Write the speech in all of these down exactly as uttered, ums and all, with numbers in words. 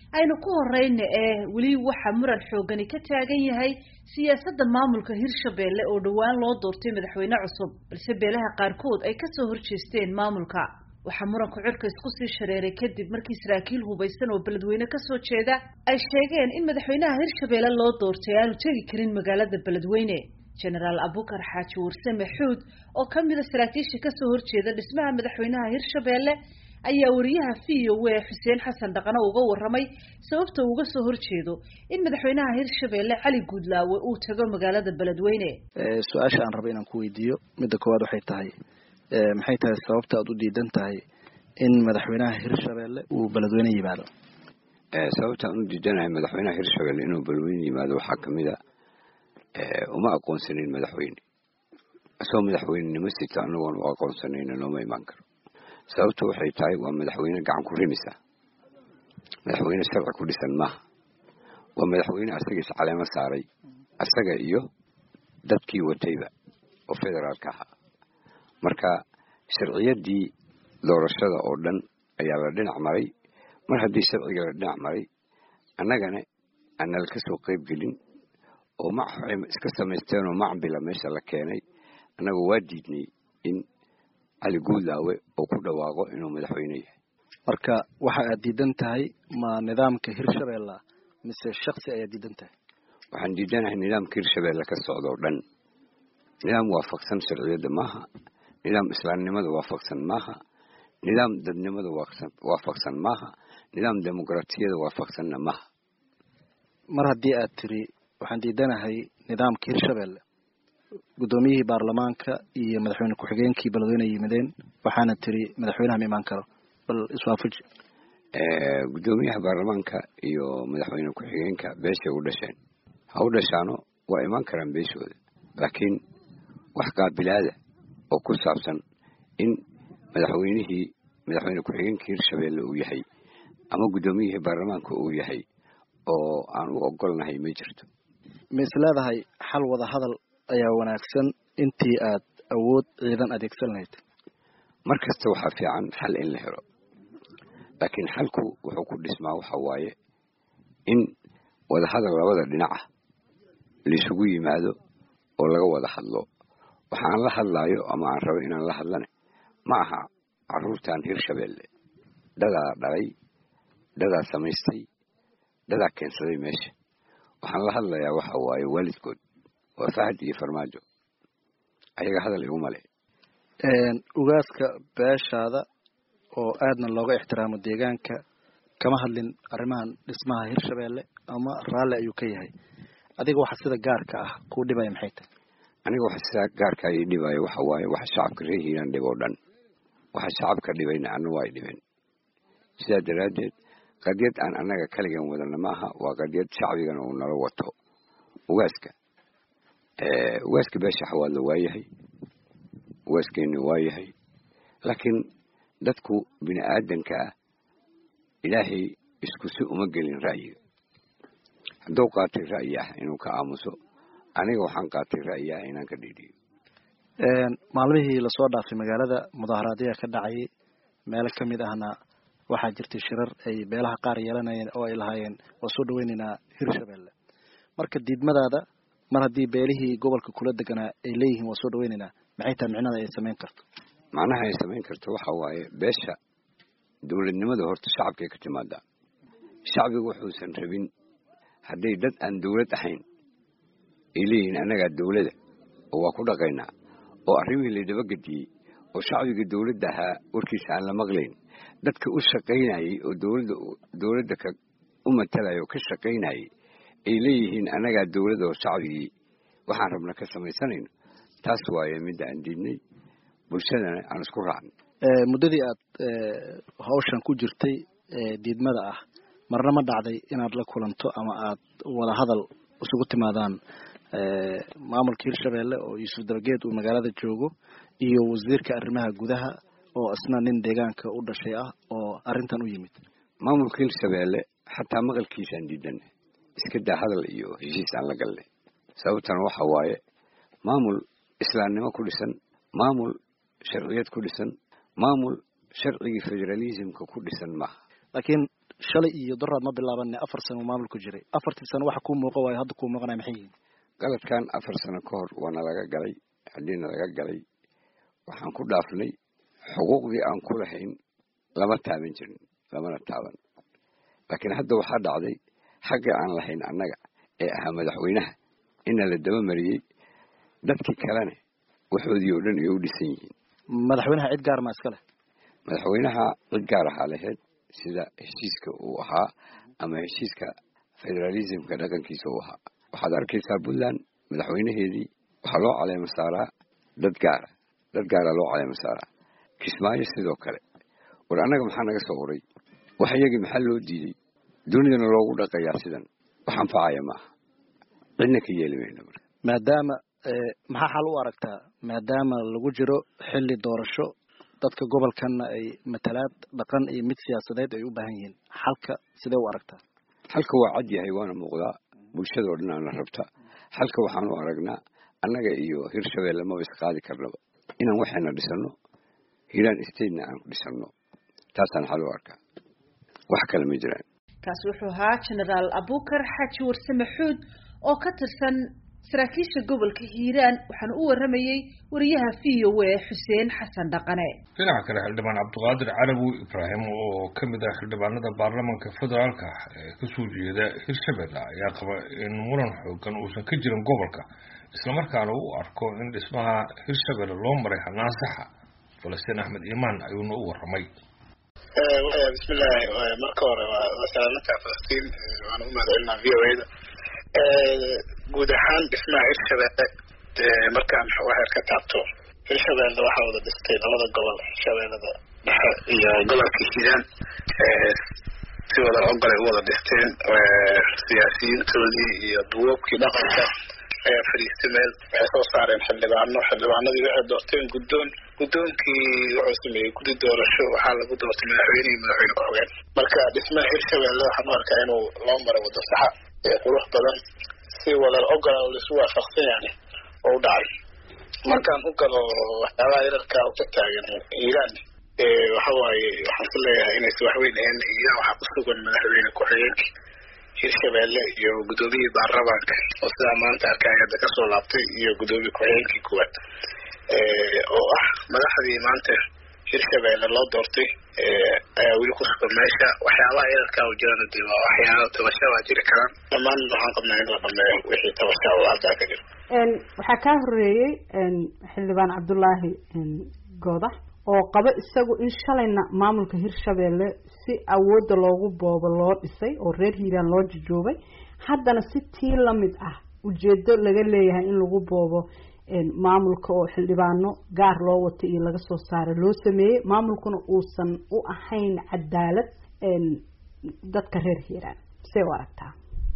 aynu ku horeyna ee weli waxa muran xoogani ka taagan yahay siyaasadda maamulka Hirshabelle oo dhawaan loo doortay madaxweyne cusub balse beelaha qaarkood ay ka soo horjeesteen maamulka waxa muranku cirka isku sii shareeray kadib markii saraakiil hubeysan oo beledweyne ka soo jeeda ay sheegeen in madaxweynaha Hirshabelle loo doortay aanu tagi karin magaalada beledweyne General Abukar Xaaji Warsame Xuud oo kamid ah saraakiisha ka soo horjeeda dhismaha madaxweynaha Hirshabelle ayaa wariyaha V O A Xuseen Xasan Dhaqano uga waramay sababta uu uga soo horjeedo in madaxweynaha Hirshabelle Cali Guudlaawe uu tago magaalada beledweyne ee su'aasha aan rabo inaan ku weydiiyo midda koowaad waxay tahay ee maxay tahay sababta aad u diidan tahay in madaxweynaha Hirshabelle uu beledweyne yimaado ee sababta aan u diidanahay madaxweynaha Hirshabelle inuu beledweyne yimaado waxa kamid ah ee uma aqoonsanin madaxweyne asoo madaxweynenimo sita anagoon u aqoonsanayna looma iman karo sababta waxay tahay waa madaxweyne gacan ku rimisa madaxweyne sharci ku dhisan maaha waa madaxweyne asaga is caleemo saaray asaga iyo dadkii watayba oo federaalka ahaa marka sharciyadii doorashada oo dhan ayaa la dhinac maray mar haddii sharciga la dhinac maray annagana aanal ka soo qayb gelin oo ma iska samaysteen oo macbila meesha la keenay annagu waa diidnay in Cali Guudlaawe oo ku dhawaaqo inuu madaxweyne yahay marka waxa aad diidan tahay ma nidaamka Hirshabelle mise shakhsi ayaa diidan tahay waxaan diidanahay nidaamka Hirshabelle ka socdo dhan nidaam waafaqsan sharciyada maaha nidaam islaamnimada waafaqsan maaha nidaam dadnimada waafaqsan maaha nidaam dimuqraadiyada waafaqsan maaha mar haddii aad tiri waxaan diidanahay nidaamka Hirshabelle gudoomiyihii baarlamaanka iyo madaxweyne ku-xigeenkii beledweyne yimaadeen waxaana tiri madaxweynaha ma iman karo bal iswaafaji ee gudoomiyaha baarlamaanka iyo madaxweyne ku-xigeenka beesha u dhasheen ha u dhashaano waa iman karaan beeshooda laakiin wax qaabilaada oo ku saabsan in madaxweynihii madaxweyne ku-xigeenkii Hirshabelle uu yahay ama gudoomiyihii baarlamaanka uu yahay oo aan u ogolnahay ma jirto ma isleedahay xal wada hadal ayaa wanaagsan intii aad awood ciidan adeegsan lahayd markasta waxa fiican xal in la helo laakiin xalku wuxuu ku dhismaa waxa waaye in wada hadal labada dhinac ah la isugu yimaado oo laga wada hadlo waxaan la hadlayo ama aan rabo inaan la hadlane ma aha caruurtan Hirshabelle dadaa dhalay dadaa samaystay dadaa keensaday meesha waxaan la hadlayaa waxa waaye waalidkood waa Fahad iyo Farmaajo ayaga hadal igu male een ugaaska beeshaada oo aadna looga ixtiraamo deegaanka kama hadlin arrimahan dhismaha Hirshabelle ama raali ayuu ka yahay adiga waxa sida gaarka ah ku dhibay maxay tahay aniga waxa sida gaarka ah dhibay waxa waaye waxa shacabka reehiran dhibo dhan waxa shacabka dhibayna anu way dhibeen sida daraadeed qadiyad aan anaga kaligan wadana maaha waa qadiyad shacbigan oo nala wato ugaaska ee ugaaska beesha xawaalo waayahay ugaaskeenni waayahay laakiin dadku bini aadanka ah ilaahay isku si uma gelin ra'yiga hadduu qaatay ra'yi ah inuu ka aamuso aniga waxaan qaatay ra'yi ah inaan ka dhiidhiyo een maalmihii la soo dhaafay magaalada mudaharaadyo ka dhacay meel ka mid ahna waxaa jirtay shirar ay beelaha qaar yeelanayeen oo ay lahaayeen oo soo dhaweynayna Hirshabelle marka diidmadaada mar haddii beelihii gobolka kula deganaa ay leeyihiin waa soo dhaweynayna maxay tahay micnaheeda ay sameyn karto macnaha ay sameyn karto waxa waaye beesha dawladnimada horta shacabka ka timaada shacbigu wuxuusan rabin hadday dad aan dawlad ahayn ay leeyihiin anaga dawladda oo waa ku dhaqaynaa oo arrimihii la daba gadiyey oo shacbiga dawladda ahaa warkiisa aan la maqlayn dadka u shaqaynayay oo dawladda dawladda ka u matalayo ka shaqaynayay ay leeyihiin anaga dawladda oo shacbigii waxaan rabna ka samaysanayno taas waaye mid aan diidnay bulshadana aan isku raacnay ee muddadii aad hawshan ku jirtay ee diidmada ah marna ma dhacday inaad la kulanto ama aad wada hadal isugu timaadaan ee maamulka Hirshabelle oo Yuusuf Dabageed uu magaalada joogo iyo wasiirka arrimaha gudaha oo asna nin deegaanka u dhashay ah oo arintan u yimid maamulka Hirshabelle xataa maqalkiisa aan diidan iska daa hadal iyo heshiis aan la galnay sababtan waxa waaye maamul islaamnimo ku dhisan maamul sharciyad ku dhisan maamul sharciga federalismka ku dhisan ma laakiin shalay iyo daraad ma bilaaban afar sano maamulku jiray afartii sano waxa ku muuqo way hadda ku muuqanay maxay yihiin qaladkan afar sano ka hor waana laga galay hadina laga galay waxaan ku dhaafnay xuquuqdii aan ku lahayn lama taaban jirin lamana taaban laakiin hadda waxa dhacday xaqi aan lahayn annaga ee ah madaxweynaha in la daba mariyay dadkii kalena waxoodii oo dhan ay u dhisan yihiin madaxweynaha cid gaar ma iska leh madaxweynaha cid gaar ah lahayd sida heshiiska uu ahaa ama heshiiska federalismka dhaqankiisa uu ahaa waxaad arkaysaa Puntland madaxweynaheedii waxa loo caleema saaraa dad gaar dad gaar loo caleema saaraa Kismaayo sidoo kale war anaga maxaa naga soo horay wax iyagii maxaa loo diiday dunidana loogu dhaqayaa sidan waxaan faacaya ma cidna ka yeelimayna maadaama maxaa xal u aragtaa maadaama lagu jiro xilli doorasho dadka gobolkan ay matalaad dhaqan iyo mid siyaasadeed ay u baahan yihiin xalka sidee u aragtaa xalka waa cad yahay waana muuqdaa bulshada oo dhan aan rabta xalka waxaan u aragnaa annaga iyo Hirshabelle ma is qaadi karnaba inaan waxayna dhisano Hiiraan State-na aan dhisano taasaan xal u arkaa wax kale ma jiraan kaas wuxuu ahaa General Abukar Xaaji Warsame Xuud oo ka tirsan saraakiisha gobolka Hiiraan waxaan u waramayay wariyaha V O A Xuseen Xasan Dhaqane dhinaca kale xildhibaan Cabdiqaadir Carawi Ibraahim oo kamid ah xildhibaanada baarlamaanka federaalka ee ka soo jeeda Hirshabelle ayaa qaba in muran xoogan uusan ka jirin gobolka isla markaana uu arko in dhismaha Hirshabelle loo maray hanaan sax ah Falastiin Axmed Iimaan ayuu u waramay ee bismillaah marka hore waa salaamta Falastiin waan u mahadcelinaa V O A ee guud ahaan dhismaha Hirshabelle markaan wax ka taabto Hirshabelle waxa wada dhistay labada gobol Shabeellada Dhexe iyo gobolka Hiiraan ee si wada ogolay wada dhisteen siyaasiyiintoodii iyo duubkii dhaqanka ayaa fariistameen waxay soo saareen xildhibaano xildhibaanadii waxay doorteen guddoon guddoonkii wuxuu sameeyey guddi doorasho waxaa lagu doortay madaxweyne iyo madaxweyne ku-xigeen marka dhismaha Hirshabelle waxaan u arkaa inuu loo maray waddo saxa ee qurux badan si wada ogola oo isu waafaqsan yahay oo dhacay markaan u galo waxyaalaha yararka oo ka taagan Hiiraan ee waxa waaye waxaan ku leeyahay inay wax weyn ahayn iyo waxa ku sugan madaxweyne ku-xigeenka Hirshabelle iyo gudoomiye baarlamaanka oo sida maanta arkaya ka soo laabtay iyo gudoomiye ku-xigeenkii kuwaad ee oo ah madaxdii maanta Hirshabelle loo doortay ee ayaa wili ku sugan meesha waxyaalaha yararka oo jiraan dib waa waxyaalaha tabashaa jiri karaan dhammaan waxaan qabnaa in la dhameeyo wixii tabashaa oo halka ka jira een waxa ka horeeyay een xildhibaan Cabdullaahi een Goodax oo qaba isagu in shalayna maamulka Hirshabelle si awood loogu boobo loo dhisay oo reer Hiiraan loo jojoobay haddana si tii la mid ah ujeedo laga leeyahay in lagu boobo een maamulka oo xildhibaano gaar loo wato iyo laga soo saaray loo sameeyay maamulkuna uusan u ahayn cadaalad een dadka reer Hiiraan see u aragtaa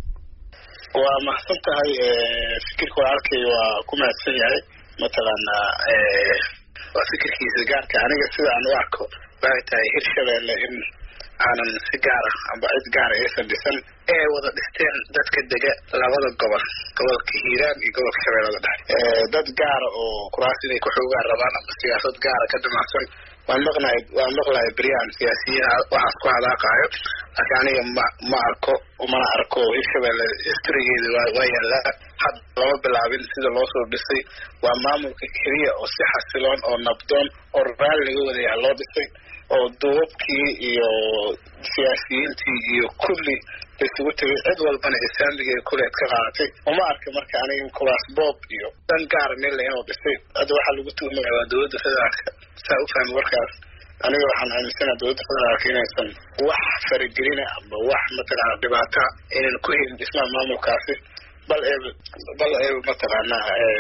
waa mahadsan tahay fikirka walaalkay waa ku mahadsan yahay matalan ee waa fikirkiisa gaarka aniga sida aan u arko waxay tahay Hirshabelle in aanan si gaar ah amba cid gaar ah aysan dhisan ee wada dhisteen dadka dega labada gobol gobolka Hiiraan iyo gobolka Shabeellada Dhexe ee dad gaar oo kuraas inay ku xoogaan rabaan ama siyaasad gaar ka damacsan waan maqnay waan maqlay Brian siyaasiyiin waxa ku hadaaqayo laakiin aniga ma ma arko uma arko Hirshabelle historygeeda waa yaala had loo bilaabin sida loo soo dhisay waa maamulka kaliya oo si xasiloon oo nabdoon oo raali laga wadayaa loo dhisay oo duubkii iyo siyaasiyiintii iyo kulli isugu tagay cid walbana islaamiga kuleed ka qaadatay uma arka marka aniga kulaas bob iyo dan gaar meel la inuu dhisay hadda waxa lagu tuumay waa dowladda federaalka saa u fahmi warkaas aniga waxaan aaminsanahay dowladda federaalka inaysan wax faragelina ama wax matala dhibaato inaan ku helin dhismaha maamulkaasi bal ee bal ee matala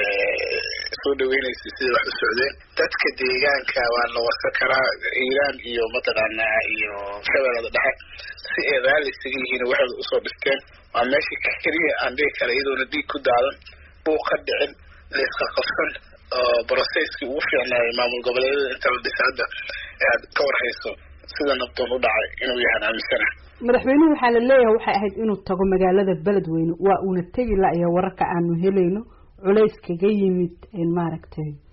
soo dhaweynaysa sida wax u socdeen dadka deegaanka waa la wasa karaa Hiiraan iyo matala iyo Shabeellada Dhexe si ay raali isaga yihiin waxay u soo dhisteen waa meeshii kaliya aan dhihi kara iyadoona dhiig ku daadan uu ka dhicin leeska qofsan oo processkii ugu fiicnaa maamul goboleedyada inta la dhisay hadda aad ka warhayso sida nabdoon u dhacay inuu yahay aaminsanahay madaxweynuhu waxaa la leeyahay waxay ahayd inuu tago magaalada beledweyne waa uuna tegi la iyo wararka aanu helayno culays kaga yimid in maaragtay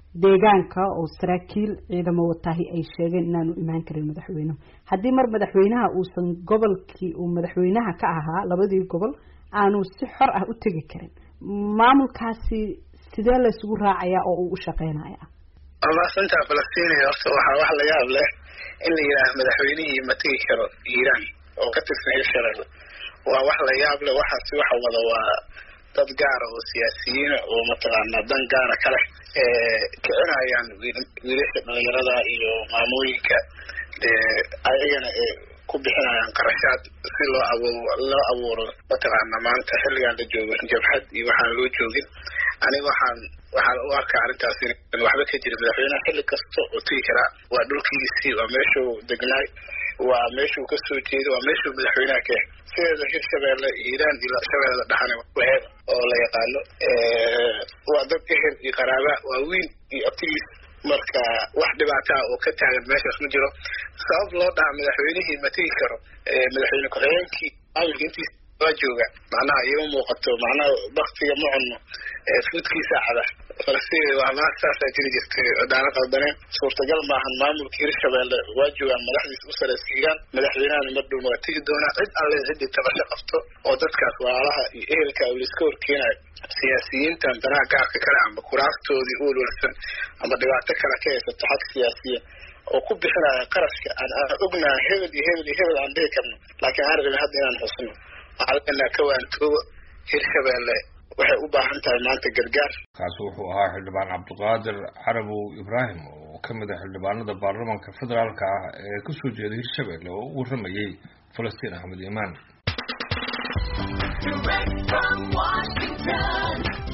deegaanka oo saraakiil ciidamo watahay ay sheegeen inaanu imaan karin madaxweynuhu haddii mar madaxweynaha uusan gobolkii uu madaxweynaha ka ahaa labadii gobol aanu si xor ah u tegi karin maamulkaasi sidee la isugu raacayaa oo uu u shaqeynaya amaasanta Falastiin horta waxa wax la yaab leh in la yiraahdo madaxweynihii ma tegi karo Iiraan oo ka tirsan Israa'iil waa wax la yaab leh waxa si waxa wada waa dad gaar ah oo siyaasiyiin oo matalaana dan gaar ah kale ee kicinayaan wiilasha dhalinyarada iyo maamooyinka ee ayagana ee ku bixinayaan qarashaad si loo abuuro loo abuuro matalaana maanta xilligan la joogo jabhad iyo waxaan loo joogin aniga waxaan waxaan u arkaa arrintaas in waxba ka jira madaxweynaha xilli kasta oo tegi kara waa dhulkiisii waa meeshuu degnaay waa meeshuu ka soo jeedo waa meeshuu madaxweynaha ka sida Hirshabeelle Iiraan iyo Shabeelle dhaxane waxeed oo la yaqaano ee waa dad ehel iyo qaraaba waa wiil iyo abtiis marka wax dhibaato ah oo ka taagan meeshaas ma jiro sabab loo dhaha madaxweynihii ma tegi karo ee madaxweyne ku-xigeenkii awilkiis waa jooga macnaha iyo muuqato macnaha waqtiga ma cunno ee fuudkiisa cada Falastiin waa ma saasa jiri jirtay daana qaldaneen suurtagal maahan maamulka Hirshabeelle waa joogaan madaxdiisa u sareysiiyaan madaxweynaha ma dhow waa tegi doona cid alle cid tabasho qabto oo dadkaas walaalaha iyo ehelka oo iska horkeenay siyaasiyiintan danaha gaarka kale ama kuraastoodii u walwalsan ama dhibaato kale ka haysato xad siyaasiyiin oo ku bixinaya qarashka aan ognahay hebel iyo hebel iyo hebel aan dhihi karno laakiin aan rabin hadda inaan xusno halkana ka waanto Hirshabeelle waxay u baahan tahay maanta gargaar kaas wuxuu ahaa xildhibaan Cabdiqaadir Carabow Ibraahim oo ka mid ah xildhibaanada baarlamaanka federaalka ah ee ka soo jeeda Hirshabeelle oo u waramayay Falastiin Ahmed Imaan.